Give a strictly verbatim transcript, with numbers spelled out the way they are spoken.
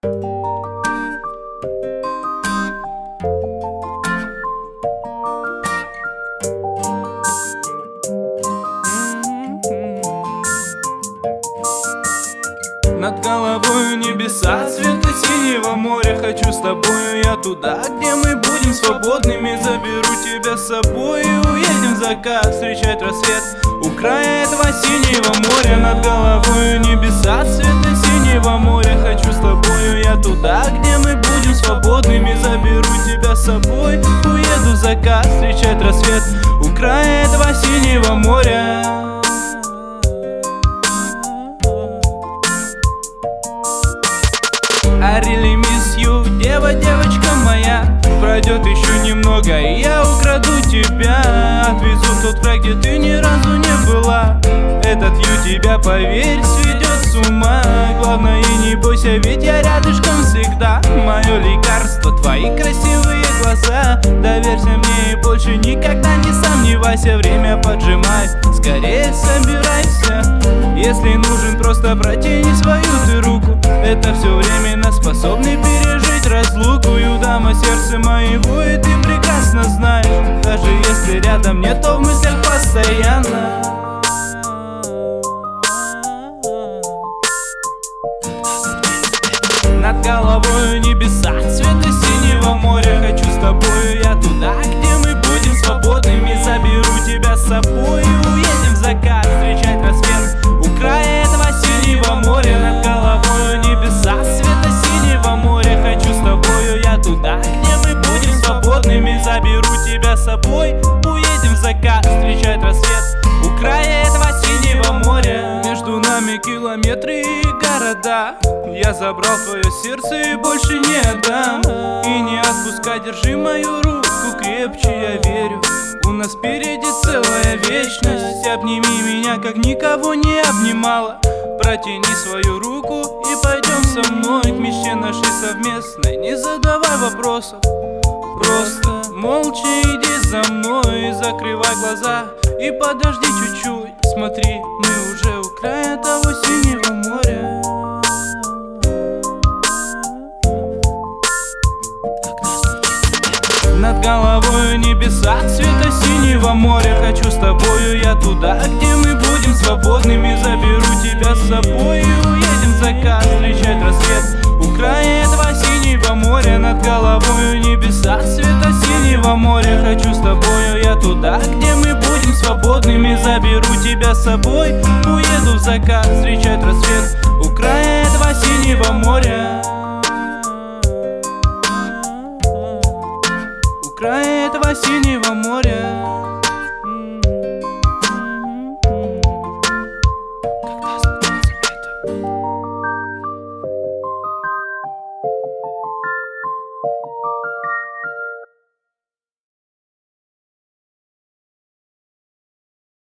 Над головой небеса цвета синего моря. Хочу с тобою я туда, где мы будем свободными. Заберу тебя с собой и уедем в закат встречать рассвет у края этого синего моря. Над головой небеса цвета синего моря. Хочу с тобою я туда, где мы будем свободными. Заберу тебя с собой, уеду в закат встречать рассвет у края этого синего моря. I really miss you, дева, девочка моя. Пройдет еще немного, и я украду тебя. Отвезу в тот край, где ты ни разу не была. Этот ю тебя, поверь, сведет с ума. Главное, не бойся, ведь я рядышком всегда. Мое лекарство, твои красивые глаза. Доверься мне и больше никогда не сомневайся. Время поджимает, скорее собирайся. Если нужен, просто протяни свою ты руку. Это все временно, способны пережить разлуку. Юдама сердца моего, и ты прекрасно знаешь. Даже если рядом нет, то в мыслях постоянно. Над головой небеса цвета синего моря. Хочу с тобою я туда, где мы будем свободными. Заберу тебя с собой и уедем в закат встречать рассвет у края этого синего моря. Над головой небеса цвета синего моря. Хочу с тобою я туда, где мы будем свободными. Заберу тебя с собой, уедем в закат встречать рассвет у края этого синего моря. Между нами километры и города. Я забрал твое сердце и больше не отдам. И не отпускай, держи мою руку крепче, я верю. У нас впереди целая вечность. Обними меня, как никого не обнимала. Протяни свою руку и пойдем со мной к мечте нашей совместной. Не задавай вопросов, просто молча иди за мной. И закрывай глаза и подожди чуть-чуть. Смотри, мы уже у края того синего моря. Над головой небеса цвета синего моря. Хочу с тобою я туда, где мы будем свободными. Заберу тебя с собой и уедем в закат встречать рассвет у края этого синего моря. Над головой небеса цвета синего моря. Хочу с тобою я туда, где мы будем свободными. Заберу тебя с собой, уеду в закат встречать рассвет у края этого синего моря. Край этого синего моря. Когда случится это?